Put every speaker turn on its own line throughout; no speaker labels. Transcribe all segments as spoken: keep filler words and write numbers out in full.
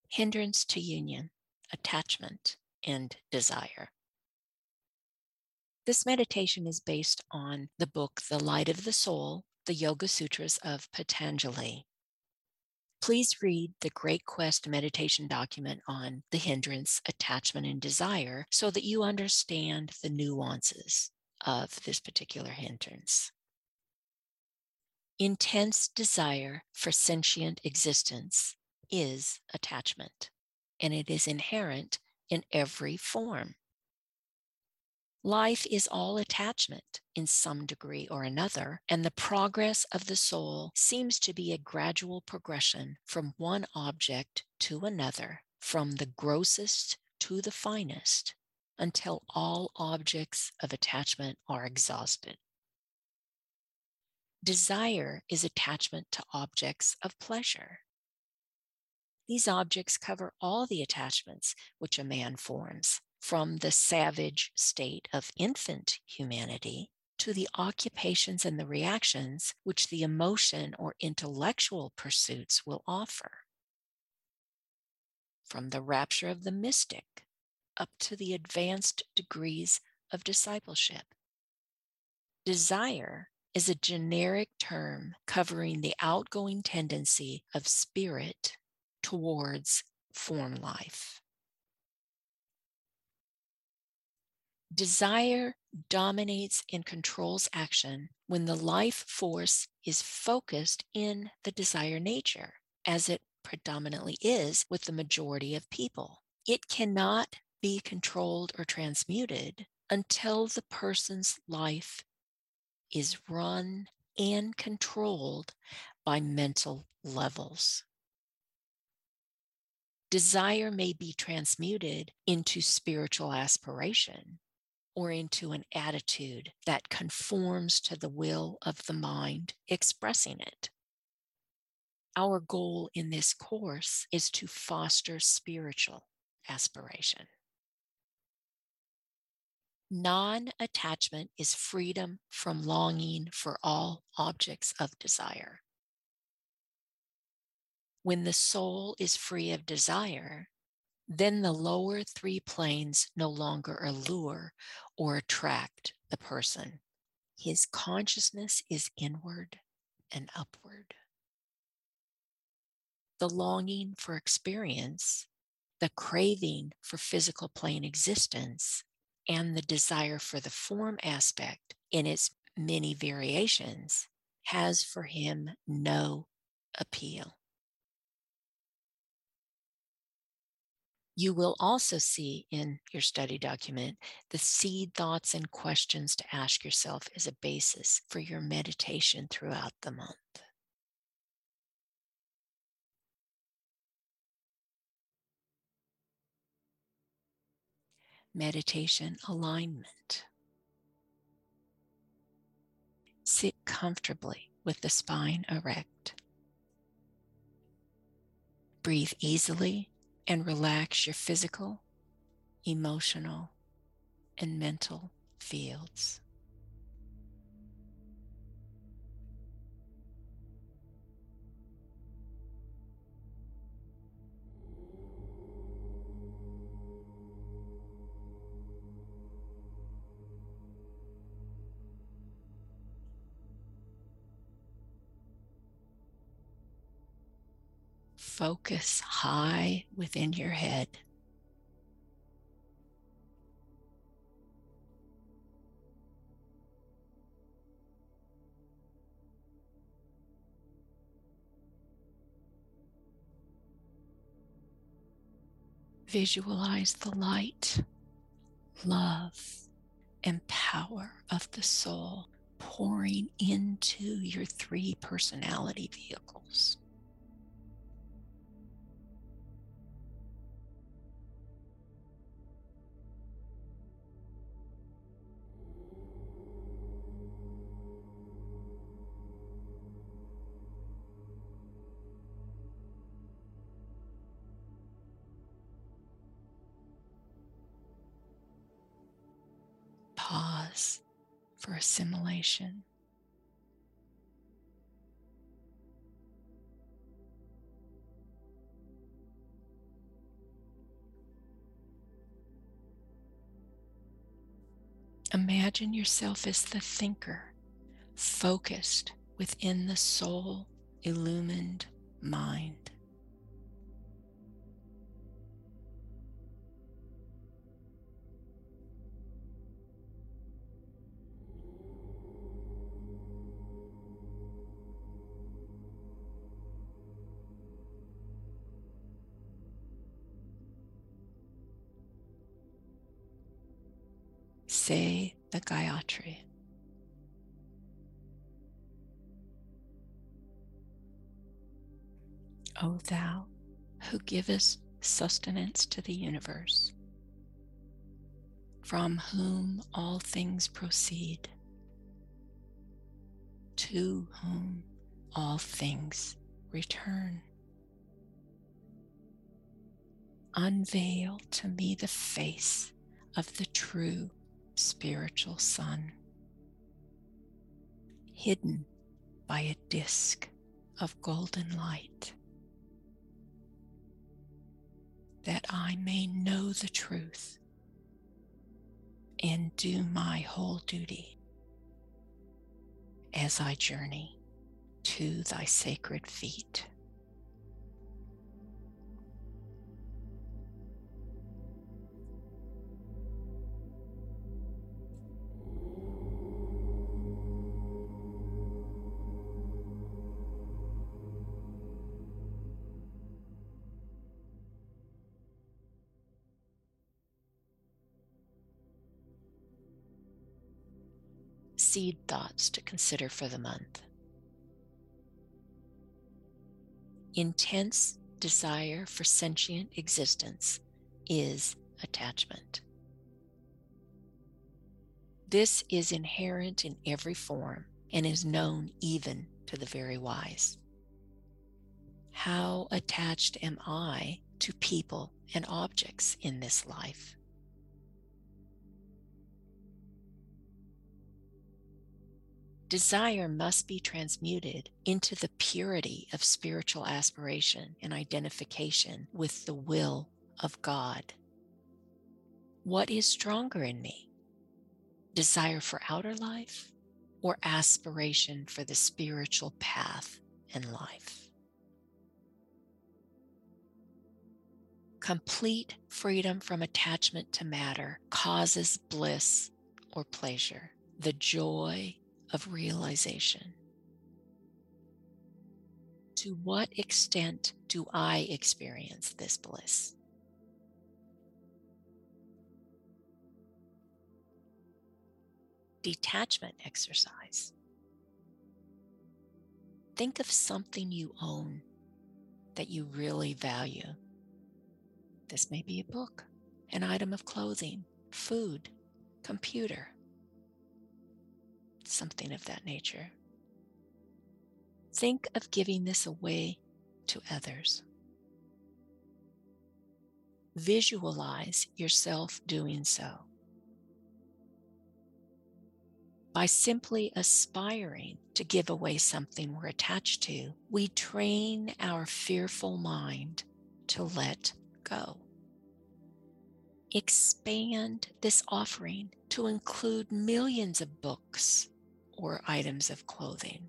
Hindrance to union, attachment, and desire. This meditation is based on the book The Light of the Soul, the Yoga Sutras of Patanjali. Please read the Great Quest meditation document on the hindrance, attachment, and desire so that you understand the nuances of this particular hindrance. Intense desire for sentient existence is attachment, and it is inherent in every form. Life is all attachment in some degree or another, and the progress of the soul seems to be a gradual progression from one object to another, from the grossest to the finest, until all objects of attachment are exhausted. Desire is attachment to objects of pleasure. These objects cover all the attachments which a man forms, from the savage state of infant humanity to the occupations and the reactions which the emotion or intellectual pursuits will offer. From the rapture of the mystic up to the advanced degrees of discipleship. Desire is a generic term covering the outgoing tendency of spirit towards form life. Desire dominates and controls action when the life force is focused in the desire nature, as it predominantly is with the majority of people. It cannot be controlled or transmuted until the person's life is run and controlled by mental levels. Desire may be transmuted into spiritual aspiration or into an attitude that conforms to the will of the mind expressing it. Our goal in this course is to foster spiritual aspiration. Non-attachment is freedom from longing for all objects of desire. When the soul is free of desire, then the lower three planes no longer allure or attract the person. His consciousness is inward and upward. The longing for experience, the craving for physical plane existence, and the desire for the form aspect in its many variations has for him no appeal. You will also see in your study document the seed thoughts and questions to ask yourself as a basis for your meditation throughout the month. Meditation alignment. Sit comfortably with the spine erect. Breathe easily and relax your physical, emotional, and mental fields. Focus high within your head. Visualize the light, love, and power of the soul pouring into your three personality vehicles. Pause for assimilation. Imagine yourself as the thinker, focused within the soul illumined mind. Say the Gayatri. O thou who givest sustenance to the universe, from whom all things proceed, to whom all things return. Unveil to me the face of the true spiritual sun, hidden by a disk of golden light, that I may know the truth and do my whole duty as I journey to thy sacred feet. Seed thoughts to consider for the month. Intense desire for sentient existence is attachment. This is inherent in every form and is known even to the very wise. How attached am I to people and objects in this life? Desire must be transmuted into the purity of spiritual aspiration and identification with the will of God. What is stronger in me? Desire for outer life or aspiration for the spiritual path in life? Complete freedom from attachment to matter causes bliss or pleasure, the joy of realization. To what extent do I experience this bliss? Detachment exercise. Think of something you own that you really value. This may be a book, an item of clothing, food, computer, something of that nature. Think of giving this away to others. Visualize yourself doing so. By simply aspiring to give away something we're attached to, we train our fearful mind to let go. Expand this offering to include millions of books or items of clothing.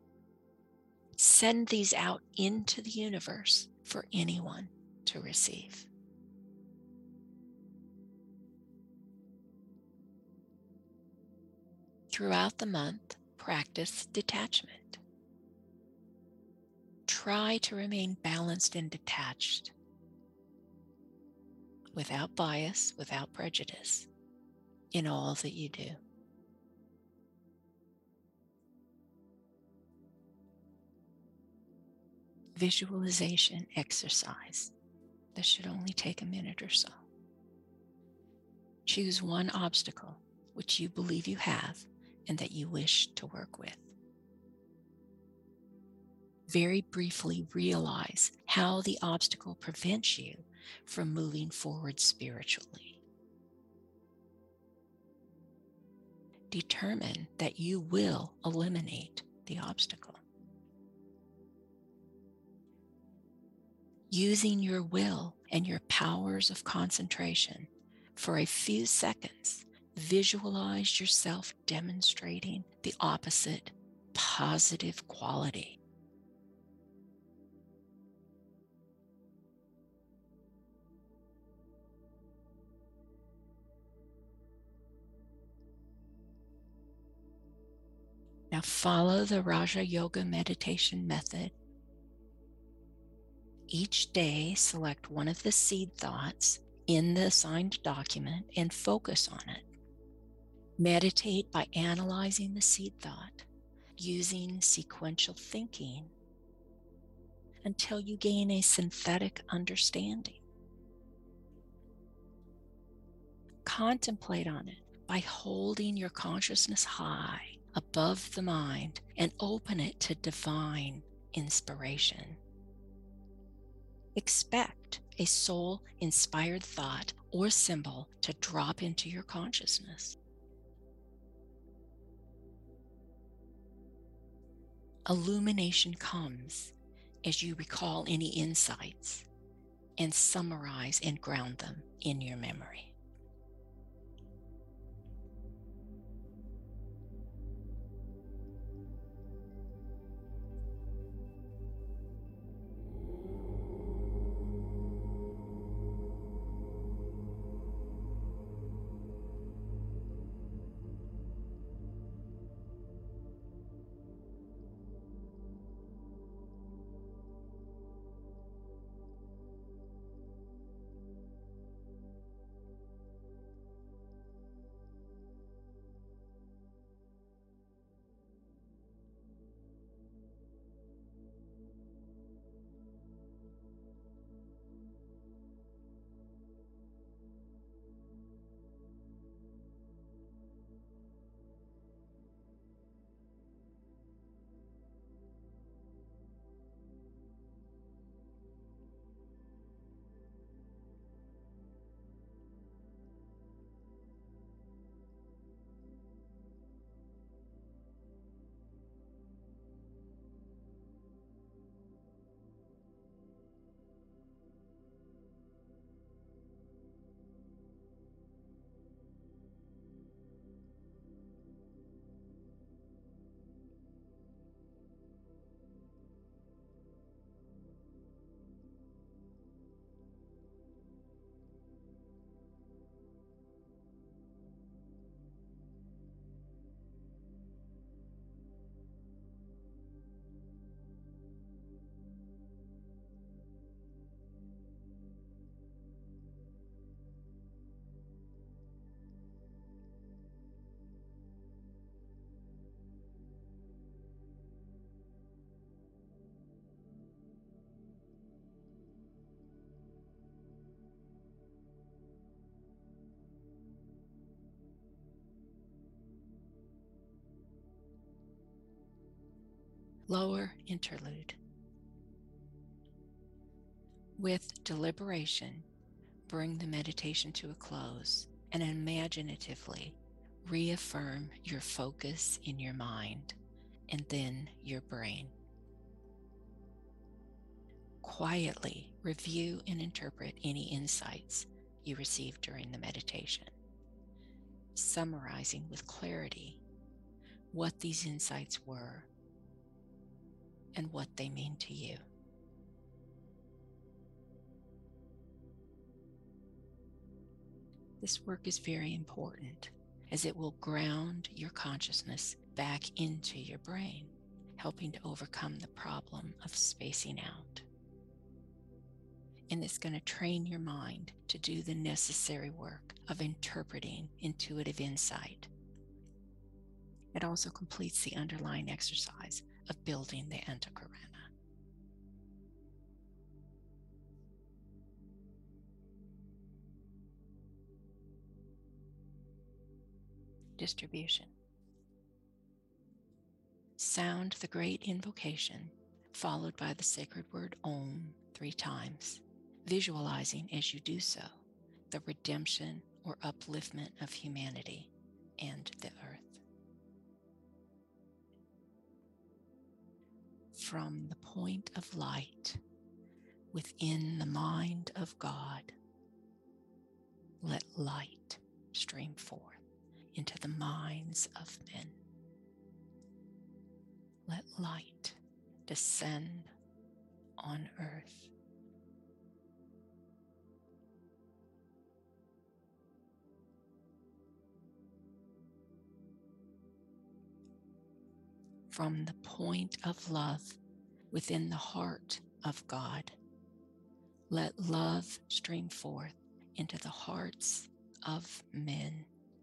Send these out into the universe for anyone to receive. Throughout the month, practice detachment. Try to remain balanced and detached, without bias, without prejudice, in all that you do. Visualization exercise. This should only take a minute or so. Choose one obstacle which you believe you have and that you wish to work with. Very briefly realize how the obstacle prevents you from moving forward spiritually. Determine that you will eliminate the obstacle. Using your will and your powers of concentration for a few seconds, Visualize yourself demonstrating the opposite positive quality. Now follow the Raja Yoga meditation method. Each day, select one of the seed thoughts in the assigned document and focus on it. Meditate by analyzing the seed thought using sequential thinking until you gain a synthetic understanding. Contemplate on it by holding your consciousness high above the mind and open it to divine inspiration. Expect a soul-inspired thought or symbol to drop into your consciousness. Illumination comes as you recall any insights and summarize and ground them in your memory. Lower interlude. With deliberation, bring the meditation to a close and imaginatively reaffirm your focus in your mind and then your brain. Quietly review and interpret any insights you received during the meditation, summarizing with clarity what these insights were and what they mean to you. This work is very important as it will ground your consciousness back into your brain, helping to overcome the problem of spacing out. And it's going to train your mind to do the necessary work of interpreting intuitive insight. It also completes the underlying exercise of building the Antakarana. Distribution. Sound the great invocation, followed by the sacred word Om three times, visualizing as you do so the redemption or upliftment of humanity and the earth. From the point of light within the mind of God, let light stream forth. into the minds of men. Let light descend on earth. From the point of love within the heart of God, let love stream forth into the hearts of men.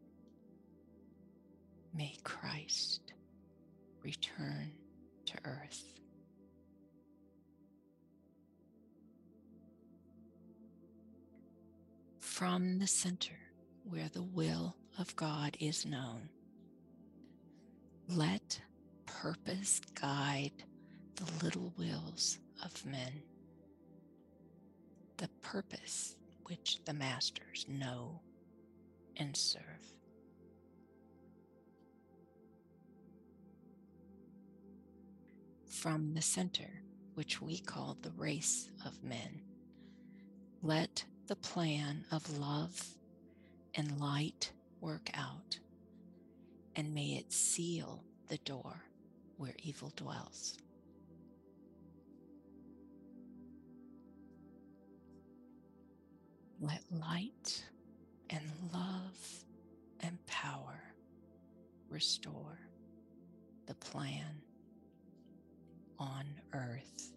May Christ return to earth. From the center where the will of God is known, let purpose guide the little wills of men, the purpose which the masters know and serve. From the center, which we call the race of men, let the plan of love and light work out, and may it seal the door where evil dwells. Let light and love and power restore the plan on earth.